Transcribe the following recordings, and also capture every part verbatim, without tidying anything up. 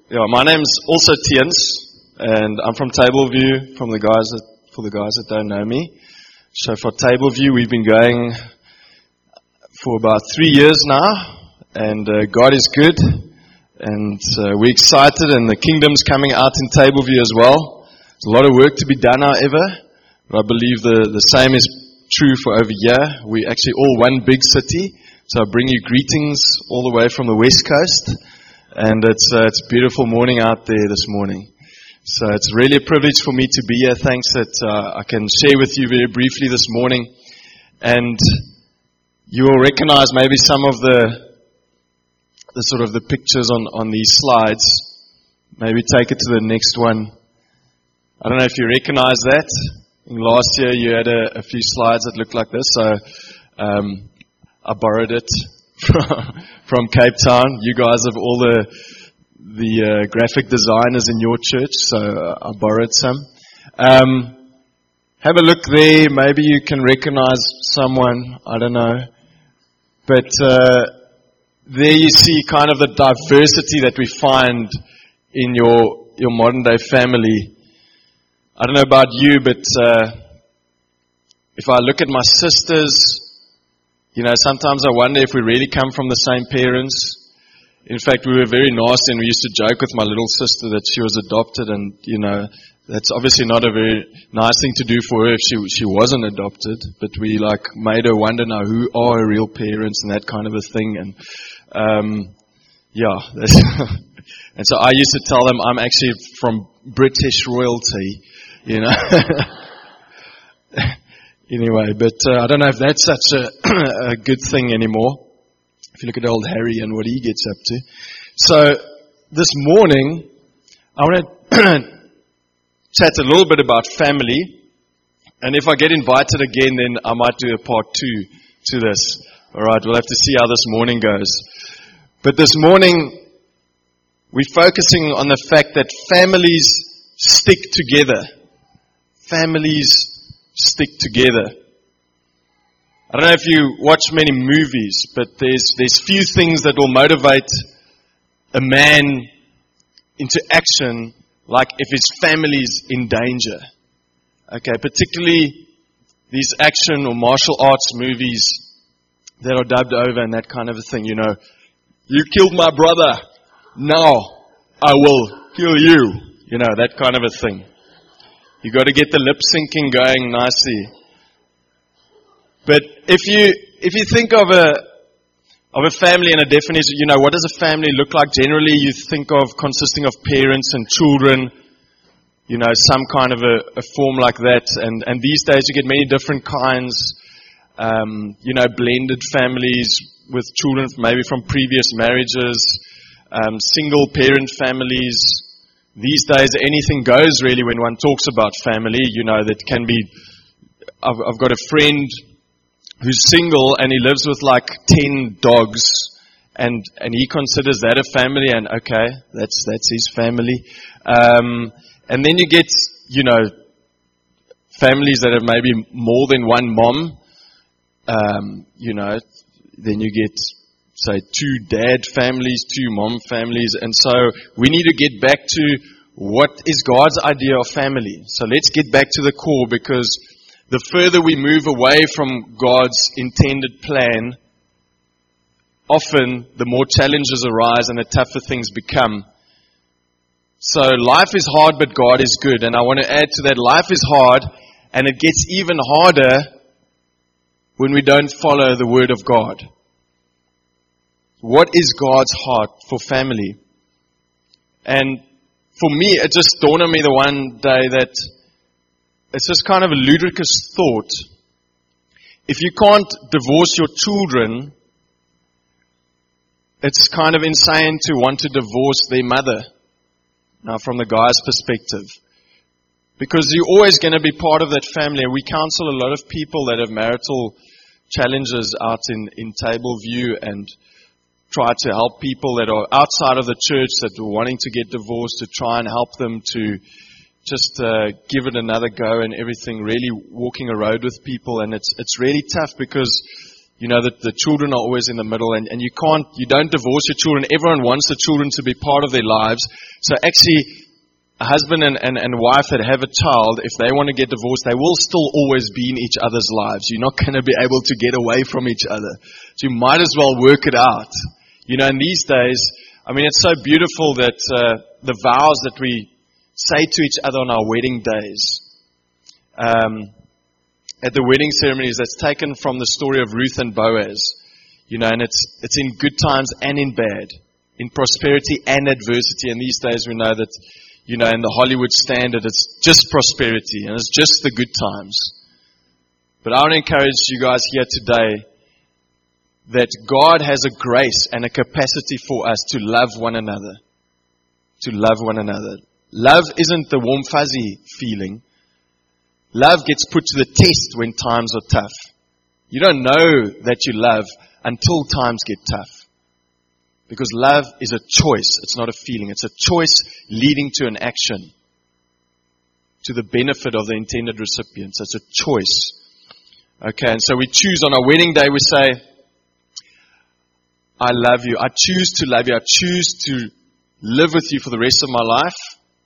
Yeah, my name's also Tiens, and I'm from Tableview. From the guys that, for the guys that don't know me, so for Tableview, we've been going for about three years now, and uh, God is good, and uh, we're excited, and the kingdom's coming out in Tableview as well. There's a lot of work to be done, however, but I believe the the same is true for over here. We're actually all one big city, so I bring you greetings all the way from the West Coast. And it's uh, it's a beautiful morning out there this morning. So it's really a privilege for me to be here. Thanks that uh, I can share with you very briefly this morning. And you will recognize maybe some of the the sort of the pictures on, on these slides. Maybe take it to the next one. I don't know if you recognize that. In last year you had a, a few slides that looked like this. So um, I borrowed it from Cape Town. You guys have all the the uh, graphic designers in your church, so I borrowed some. Um, have a look there. Maybe you can recognize someone. I don't know. But uh, there you see kind of the diversity that we find in your your modern day family. I don't know about you, but uh, if I look at my sisters, you know, sometimes I wonder if we really come from the same parents. In fact, we were very nasty, and we used to joke with my little sister that she was adopted, and, you know, that's obviously not a very nice thing to do for her if she she wasn't adopted, but we, like, made her wonder now who are her real parents and that kind of a thing, and, um, yeah. That's and so I used to tell them I'm actually from British royalty, you know. Anyway, but uh, I don't know if that's such a, a good thing anymore. If you look at old Harry and what he gets up to. So this morning, I want to chat a little bit about family. And if I get invited again, then I might do a part two to this. All right, we'll have to see how this morning goes. But this morning, we're focusing on the fact that families stick together. Families stick together. I don't know if you watch many movies, but there's there's few things that will motivate a man into action like if his family's in danger. Okay, particularly these action or martial arts movies that are dubbed over and that kind of a thing, you know. You killed my brother, now I will kill you. You know, that kind of a thing. You got to get the lip syncing going nicely. But if you if you think of a of a family and a definition, you know, what does a family look like? Generally, you think of consisting of parents and children. You know, some kind of a, a form like that. And and these days, you get many different kinds. Um, you know, blended families with children maybe from previous marriages, um, single parent families. These days, anything goes really when one talks about family. You know, that can be, I've, I've got a friend who's single and he lives with like ten dogs, and, and he considers that a family, and okay, that's that's his family. Um, and then you get, you know, families that have maybe more than one mom. Um, you know, then you get, say, two dad families, two mom families, and so we need to get back to what is God's idea of family. So let's get back to the core, because the further we move away from God's intended plan, often the more challenges arise and the tougher things become. So life is hard, but God is good. And I want to add to that, life is hard, and it gets even harder when we don't follow the Word of God. What is God's heart for family? And for me, it just dawned on me the one day that it's just kind of a ludicrous thought. If you can't divorce your children, it's kind of insane to want to divorce their mother. Now, from the guy's perspective. Because you're always going to be part of that family. And we counsel a lot of people that have marital challenges out in, in Tableview, and try to help people that are outside of the church that are wanting to get divorced, to try and help them to just uh, give it another go and everything, really walking a road with people. And it's it's really tough because You know, that the children are always in the middle, and, and you can't, you don't divorce your children. Everyone wants the children to be part of their lives. So actually, a husband and, and, and wife that have a child, if they want to get divorced, they will still always be in each other's lives. You're not going to be able to get away from each other. So you might as well work it out. You know, in these days, I mean, it's so beautiful that uh, the vows that we say to each other on our wedding days, um, at the wedding ceremonies, that's taken from the story of Ruth and Boaz. You know, and it's it's in good times and in bad, in prosperity and adversity. And these days we know that, you know, in the Hollywood standard, it's just prosperity and it's just the good times. But I want to encourage you guys here today that God has a grace and a capacity for us to love one another. To love one another. Love isn't the warm fuzzy feeling. Love gets put to the test when times are tough. You don't know that you love until times get tough. Because love is a choice. It's not a feeling. It's a choice leading to an action. To the benefit of the intended recipients. It's a choice. Okay, and so we choose on our wedding day, we say, I love you. I choose to love you. I choose to live with you for the rest of my life.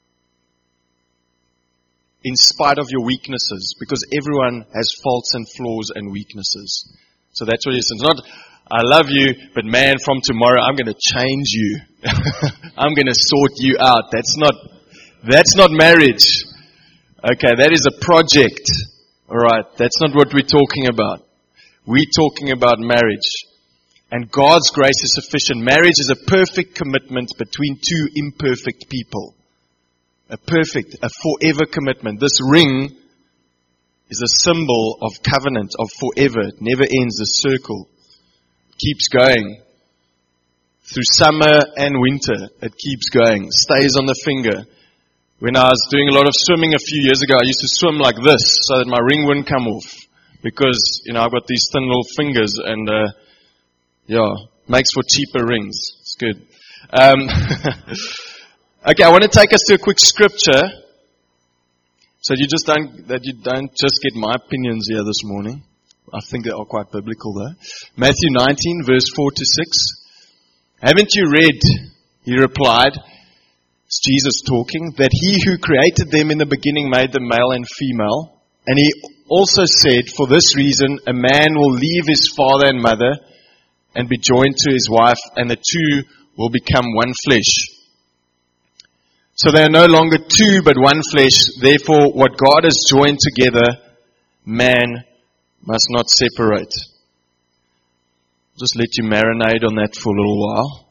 In spite of your weaknesses. Because everyone has faults and flaws and weaknesses. So that's what it is. It's not, I love you, but man, from tomorrow I'm going to change you. I'm going to sort you out. That's not, that's not marriage. Okay, that is a project. Alright, that's not what we're talking about. We're talking about marriage. And God's grace is sufficient. Marriage is a perfect commitment between two imperfect people. A perfect, a forever commitment. This ring is a symbol of covenant, of forever. It never ends, the circle. It keeps going. Through summer and winter, it keeps going. It stays on the finger. When I was doing a lot of swimming a few years ago, I used to swim like this so that my ring wouldn't come off. Because, you know, I've got these thin little fingers and, uh, yeah, makes for cheaper rings. It's good. Um, okay, I want to take us to a quick scripture. So you just don't, that you don't just get my opinions here this morning. I think they are quite biblical though. Matthew nineteen, verse four to six. Haven't you read, he replied, it's Jesus talking, that he who created them in the beginning made them male and female. And he also said, for this reason, a man will leave his father and mother and be joined to his wife, and the two will become one flesh. So they are no longer two, but one flesh. Therefore, what God has joined together, man must not separate. Just let you marinate on that for a little while.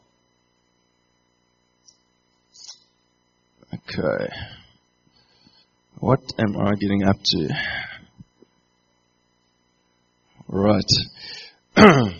Okay. What am I getting up to? Right.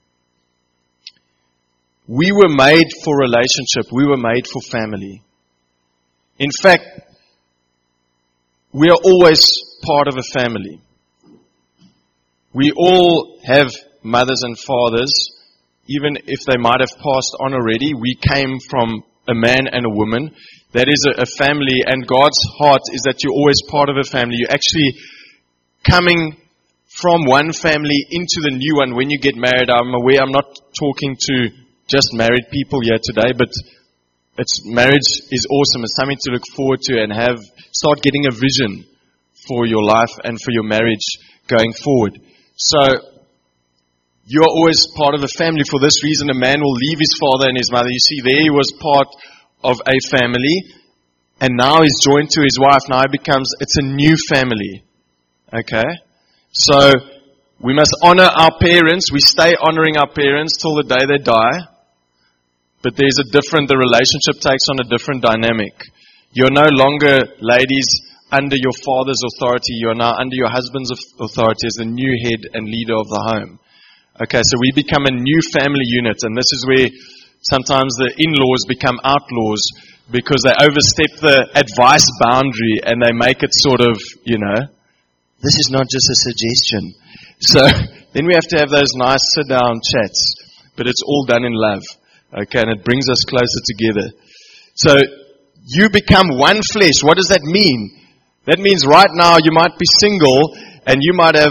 We were made for relationship. We were made for family. In fact, we are always part of a family. We all have mothers and fathers, even if they might have passed on already. We came from a man and a woman. That is a, a family, and God's heart is that you're always part of a family. You're actually coming from one family into the new one when you get married. I'm aware I'm not talking to just married people here today, but it's marriage is awesome. It's something to look forward to and have start getting a vision for your life and for your marriage going forward. So you are always part of a family. For this reason, a man will leave his father and his mother. You see, there he was part of a family, and now he's joined to his wife. Now it becomes, it's a new family. Okay? So we must honor our parents. We stay honoring our parents till the day they die. But there's a different, the relationship takes on a different dynamic. You're no longer, ladies, under your father's authority. You're now under your husband's authority as the new head and leader of the home. Okay, so we become a new family unit, and this is where sometimes the in-laws become outlaws because they overstep the advice boundary and they make it sort of, you know, this is not just a suggestion. So then we have to have those nice sit-down chats, but it's all done in love. Okay, and it brings us closer together. So you become one flesh. What does that mean? That means right now you might be single and you might have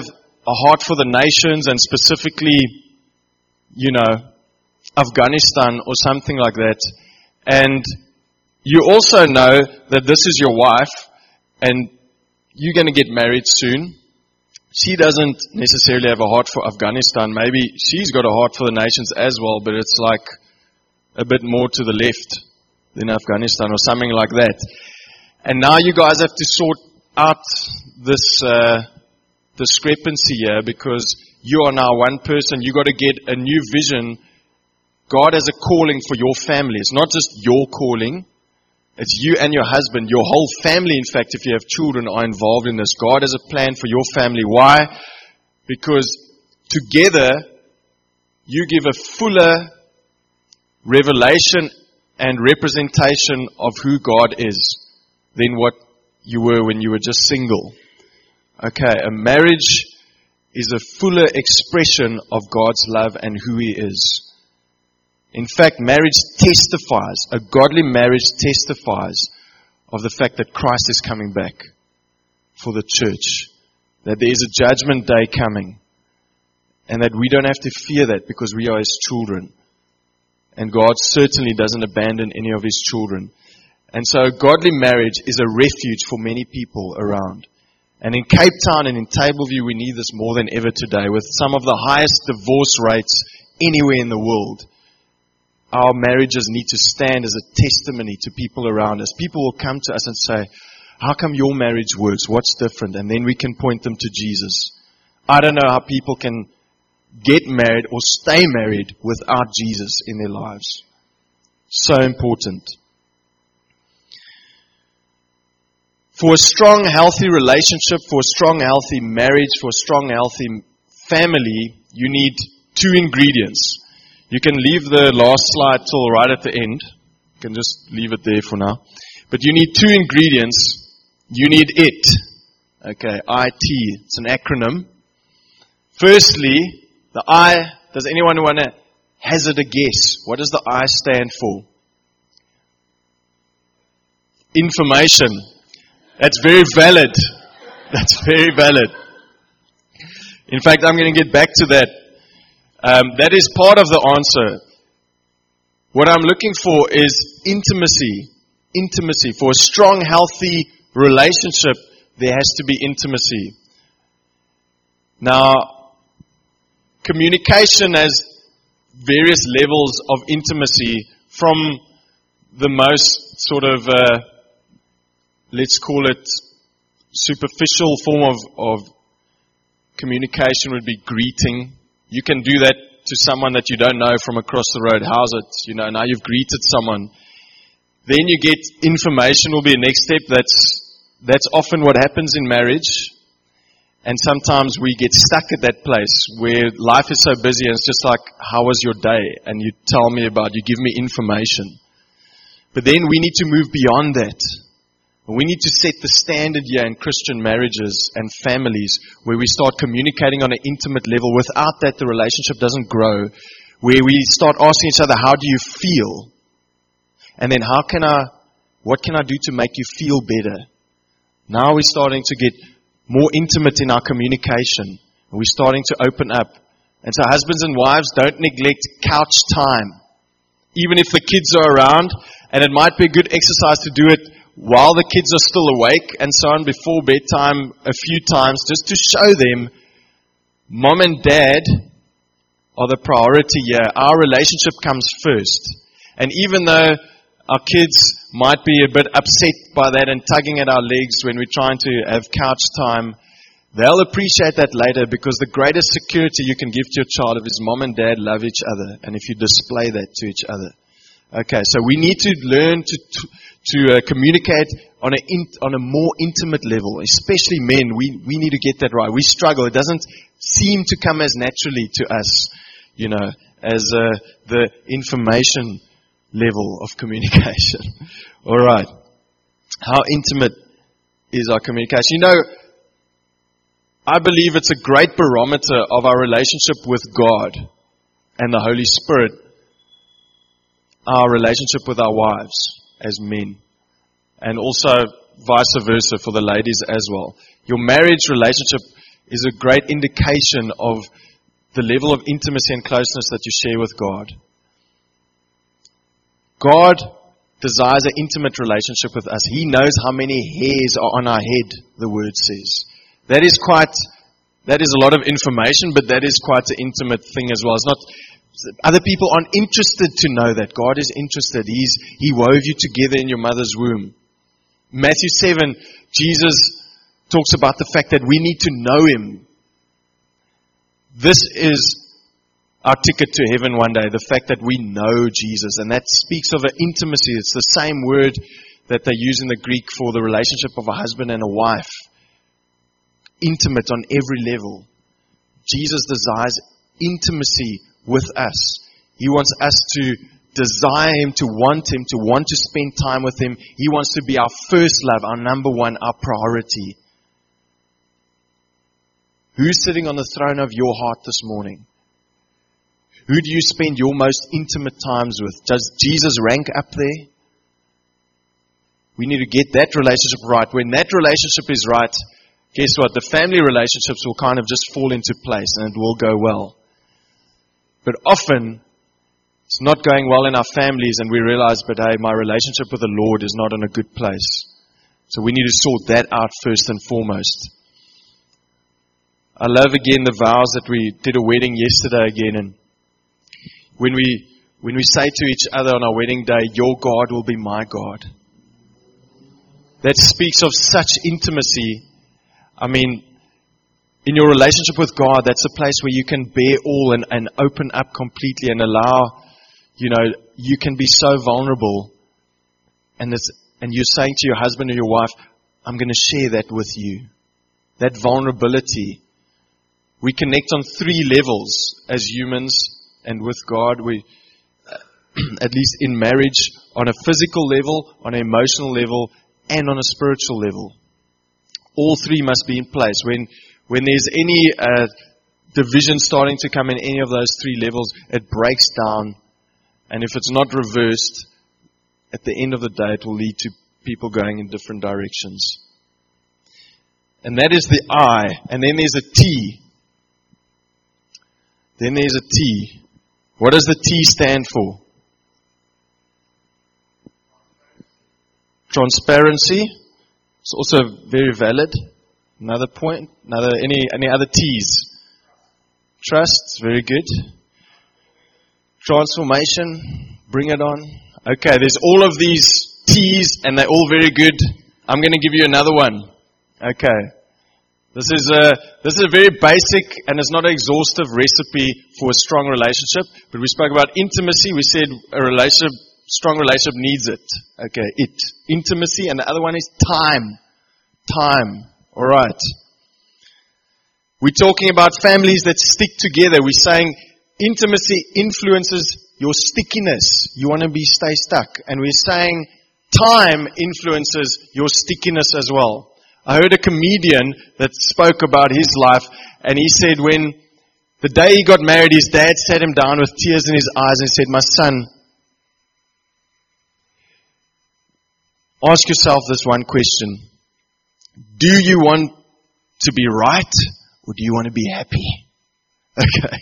a heart for the nations and specifically, you know, Afghanistan or something like that. And you also know that this is your wife and you're going to get married soon. She doesn't necessarily have a heart for Afghanistan. Maybe she's got a heart for the nations as well, but it's like a bit more to the left than Afghanistan or something like that. And now you guys have to sort out this uh, discrepancy here, because you are now one person. You got to get a new vision. God has a calling for your family. It's not just your calling. It's you and your husband. Your whole family, in fact, if you have children, are involved in this. God has a plan for your family. Why? Because together you give a fuller revelation and representation of who God is than what you were when you were just single. Okay, a marriage is a fuller expression of God's love and who He is. In fact, marriage testifies, a godly marriage testifies of the fact that Christ is coming back for the church, that there is a judgment day coming, and that we don't have to fear that because we are His children. And God certainly doesn't abandon any of His children. And so a godly marriage is a refuge for many people around. And in Cape Town and in Tableview, we need this more than ever today, with some of the highest divorce rates anywhere in the world. Our marriages need to stand as a testimony to people around us. People will come to us and say, how come your marriage works? What's different? And then we can point them to Jesus. I don't know how people can get married or stay married without Jesus in their lives. So important. For a strong, healthy relationship, for a strong, healthy marriage, for a strong, healthy family, you need two ingredients. You can leave the last slide till right at the end. You can just leave it there for now. But you need two ingredients. You need it. Okay, I T. It's an acronym. Firstly, the I, does anyone want to hazard a guess? What does the I stand for? Information. That's very valid. That's very valid. In fact, I'm going to get back to that. Um, that is part of the answer. What I'm looking for is intimacy. Intimacy. For a strong, healthy relationship, there has to be intimacy. Now, communication has various levels of intimacy, from the most sort of, uh, let's call it, superficial form of, of communication would be greeting. You can do that to someone that you don't know from across the road. How's it? You know, now you've greeted someone. Then you get information will be a next step. That's, that's often what happens in marriage. And sometimes we get stuck at that place where life is so busy and it's just like, how was your day? And you tell me about, you give me information. But then we need to move beyond that. We need to set the standard here in Christian marriages and families where we start communicating on an intimate level. Without that, the relationship doesn't grow. Where we start asking each other, how do you feel? And then how can I, what can I do to make you feel better? Now we're starting to get more intimate in our communication. And we're starting to open up. And so husbands and wives, don't neglect couch time. Even if the kids are around, and it might be a good exercise to do it while the kids are still awake and so on, before bedtime a few times, just to show them mom and dad are the priority here. Our relationship comes first. And even though our kids might be a bit upset by that and tugging at our legs when we're trying to have couch time, they'll appreciate that later, because the greatest security you can give to your child is mom and dad love each other, and if you display that to each other. Okay, so we need to learn to to, to uh, communicate on a in, on a more intimate level, especially men. We we need to get that right. We struggle. It doesn't seem to come as naturally to us, you know, as uh, the information level of communication. All right, how intimate is our communication? You know, I believe it's a great barometer of our relationship with God and the Holy Spirit. Our relationship with our wives as men, and also vice versa for the ladies as well. Your marriage relationship is a great indication of the level of intimacy and closeness that you share with God. God desires an intimate relationship with us. He knows how many hairs are on our head, the word says. That is quite, that is a lot of information, but that is quite an intimate thing as well. It's not, other people aren't interested to know that. God is interested. He's, He wove you together in your mother's womb. Matthew seven, Jesus talks about the fact that we need to know Him. This is our ticket to heaven one day, the fact that we know Jesus. And that speaks of an intimacy. It's the same word that they use in the Greek for the relationship of a husband and a wife. Intimate on every level. Jesus desires intimacy with us. He wants us to desire Him, to want Him, to want to spend time with Him. He wants to be our first love, our number one, our priority. Who's sitting on the throne of your heart this morning? Who do you spend your most intimate times with? Does Jesus rank up there? We need to get that relationship right. When that relationship is right, guess what? The family relationships will kind of just fall into place and it will go well. But often, it's not going well in our families and we realize, but hey, my relationship with the Lord is not in a good place. So we need to sort that out first and foremost. I love again the vows that we did a wedding yesterday again, and when we when we say to each other on our wedding day, your God will be my God. That speaks of such intimacy. I mean, in your relationship with God, that's a place where you can bear all and, and open up completely and allow, you know, you can be so vulnerable. And it's, and you're saying to your husband or your wife, I'm going to share that with you. That vulnerability. We connect on three levels as humans and with God. We, at least in marriage, on a physical level, on an emotional level, and on a spiritual level. All three must be in place. When when there's any uh, division starting to come in any of those three levels, it breaks down. And if it's not reversed, at the end of the day, it will lead to people going in different directions. And that is the I. And then there's a T. Then there's a T. What does the T stand for? Transparency. It's also very valid. Another point. Another any any other T's? Trust. Very good. Transformation. Bring it on. Okay, there's all of these T's and they're all very good. I'm going to give you another one. Okay. This is a this is a very basic and it's not an exhaustive recipe for a strong relationship. But we spoke about intimacy. We said a relationship, strong relationship needs it. Okay, it. Intimacy, and the other one is time. Time. All right. We're talking about families that stick together. We're saying intimacy influences your stickiness. You want to be stay stuck. And we're saying time influences your stickiness as well. I heard a comedian that spoke about his life, and he said when the day he got married, his dad sat him down with tears in his eyes and said, "My son, ask yourself this one question. Do you want to be right, or do you want to be happy?" Okay.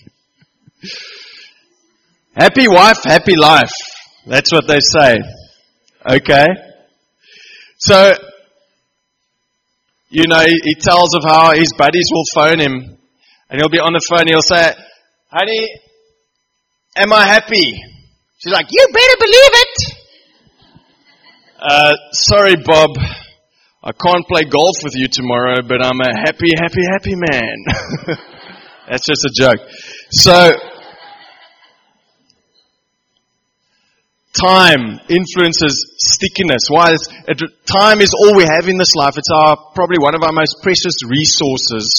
Happy wife, happy life. That's what they say. Okay. So, you know, he, he tells of how his buddies will phone him, and he'll be on the phone, he'll say, "Honey, am I happy?" She's like, "You better believe it." Uh, sorry, Bob, I can't play golf with you tomorrow, but I'm a happy, happy, happy man. That's just a joke. So, time influences stickiness. Why? Is it, time is all we have in this life. It's our probably one of our most precious resources.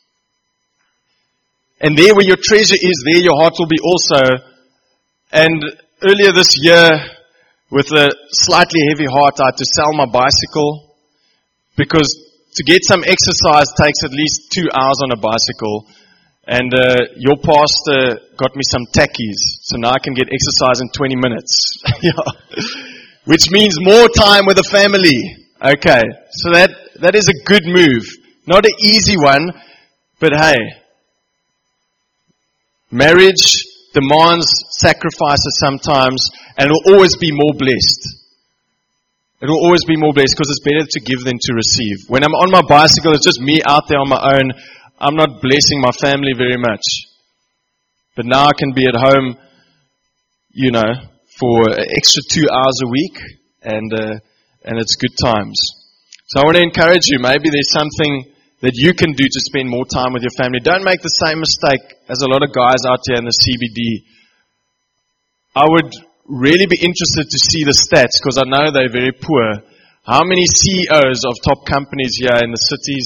And there where your treasure is, there your heart will be also. And earlier this year, with a slightly heavy heart, I had to sell my bicycle because to get some exercise takes at least two hours on a bicycle. And uh, your pastor got me some tackies, so now I can get exercise in twenty minutes. Yeah. Which means more time with the family. Okay, so that that is a good move. Not an easy one, But hey, marriage demands sacrifices sometimes, and will always be more blessed. It will always be more blessed because it's better to give than to receive. When I'm on my bicycle, it's just me out there on my own. I'm not blessing my family very much. But now I can be at home, you know, for an extra two hours a week, and uh, and it's good times. So I want to encourage you, maybe there's something that you can do to spend more time with your family. Don't make the same mistake as a lot of guys out here in the C B D. I would really be interested to see the stats, because I know they're very poor. How many C E Os of top companies here in the cities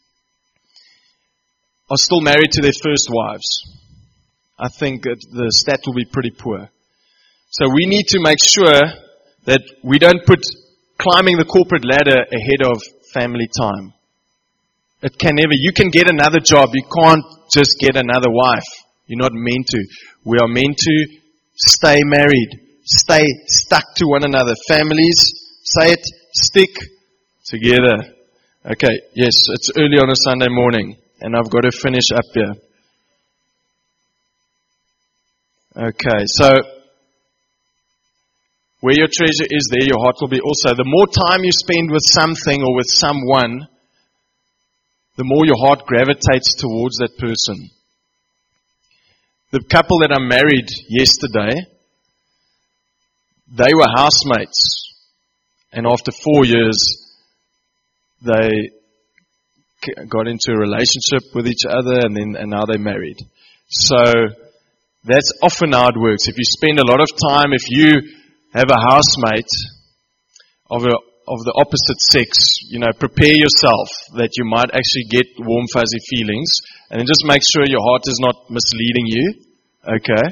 are still married to their first wives? I think that the stat will be pretty poor. So we need to make sure that we don't put climbing the corporate ladder ahead of family time. It can never. You can get another job. You can't just get another wife. You're not meant to. We are meant to stay married. Stay stuck to one another. Families, say it, stick together. Okay, yes, it's early on a Sunday morning, and I've got to finish up here. Okay, so where your treasure is, there your heart will be also. The more time you spend with something or with someone, the more your heart gravitates towards that person. The couple that I married yesterday, they were housemates. And after four years, they got into a relationship with each other, and then and now they're married. So that's often how it works. If you spend a lot of time, if you have a housemate of a of the opposite sex, you know, prepare yourself that you might actually get warm, fuzzy feelings, and then just make sure your heart is not misleading you, okay?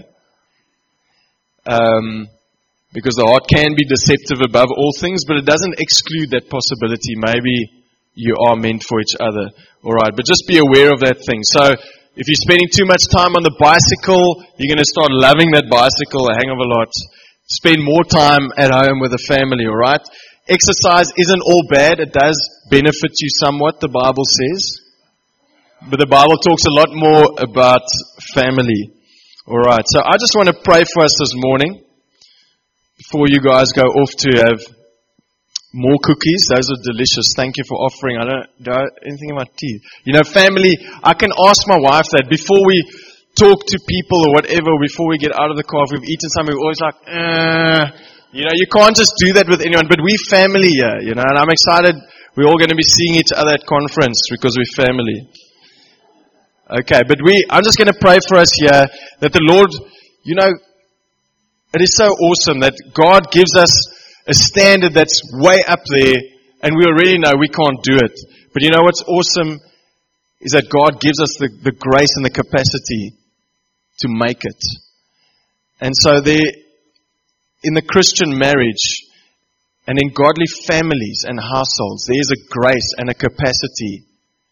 Um, because the heart can be deceptive above all things, but it doesn't exclude that possibility. Maybe you are meant for each other, all right? But just be aware of that thing. So if you're spending too much time on the bicycle, you're going to start loving that bicycle a hang of a lot. Spend more time at home with the family, all right? Exercise isn't all bad. It does benefit you somewhat, the Bible says. But the Bible talks a lot more about family. Alright, so I just want to pray for us this morning before you guys go off to have more cookies. Those are delicious. Thank you for offering. I don't do I, anything about tea. You know, family, I can ask my wife that before we talk to people or whatever, before we get out of the car, if we've eaten something, we're always like, eh. You know, you can't just do that with anyone, but we're family here, you know, and I'm excited we're all going to be seeing each other at conference because we're family. Okay, but we, I'm just going to pray for us here that the Lord, you know, it is so awesome that God gives us a standard that's way up there, and we already know we can't do it. But you know what's awesome is that God gives us the, the grace and the capacity to make it. And so there, in the Christian marriage and in godly families and households, there is a grace and a capacity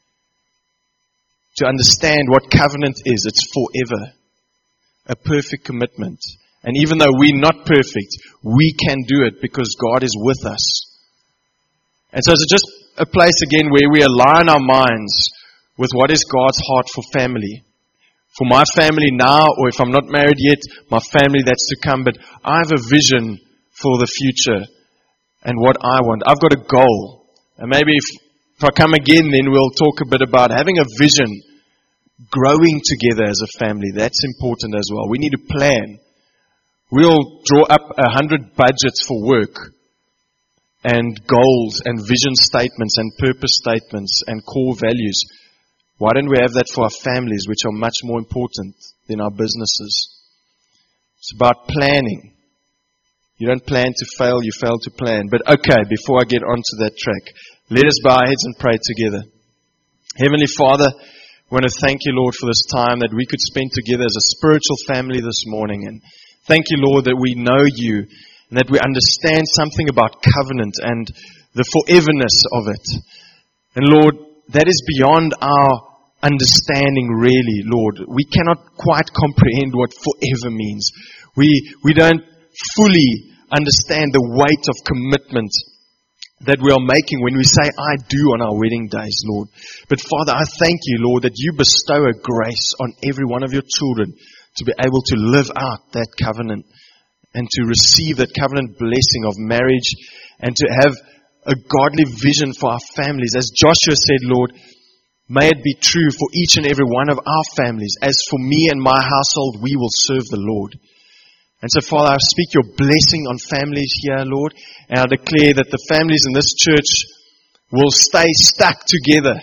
to understand what covenant is. It's forever. A perfect commitment. And even though we're not perfect, we can do it because God is with us. And so it's just a place again where we align our minds with what is God's heart for family. For my family now, or if I'm not married yet, my family that's to come. But I have a vision for the future and what I want. I've got a goal. And maybe if, if I come again, then we'll talk a bit about having a vision, growing together as a family. That's important as well. We need to plan. We'll draw up a hundred budgets for work and goals and vision statements and purpose statements and core values. Why don't we have that for our families, which are much more important than our businesses? It's about planning. You don't plan to fail, you fail to plan. But okay, before I get onto that track, let us bow our heads and pray together. Heavenly Father, I want to thank you, Lord, for this time that we could spend together as a spiritual family this morning. And thank you, Lord, that we know you and that we understand something about covenant and the foreverness of it. And Lord, that is beyond our understanding, really, Lord. We cannot quite comprehend what forever means. We we don't fully understand the weight of commitment that we are making when we say, I do on our wedding days, Lord. But Father, I thank you, Lord, that you bestow a grace on every one of your children to be able to live out that covenant and to receive that covenant blessing of marriage and to have a godly vision for our families. As Joshua said, Lord, may it be true for each and every one of our families. As for me and my household, we will serve the Lord. And so, Father, I speak your blessing on families here, Lord, and I declare that the families in this church will stay stuck together.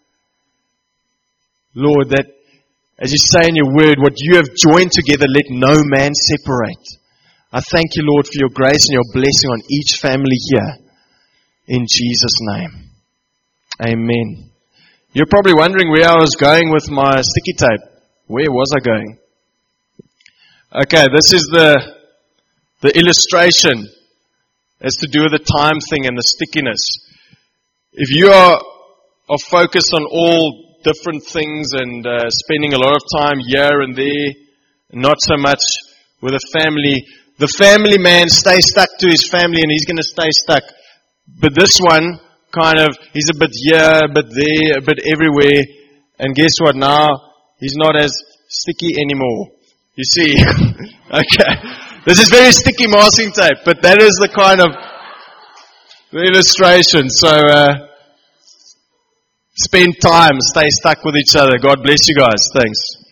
Lord, that as you say in your word, what you have joined together, let no man separate. I thank you, Lord, for your grace and your blessing on each family here. In Jesus' name. Amen. You're probably wondering where I was going with my sticky tape. Where was I going? Okay, this is the the illustration. It's to do with the time thing and the stickiness. If you are, are focused on all different things and uh, spending a lot of time here and there, not so much with a family, the family man stays stuck to his family and he's going to stay stuck. But this one, kind of, he's a bit here, a bit there, a bit everywhere. And guess what? Now, he's not as sticky anymore. You see? Okay. This is very sticky masking tape, but that is the kind of the illustration. So, uh, spend time, stay stuck with each other. God bless you guys. Thanks.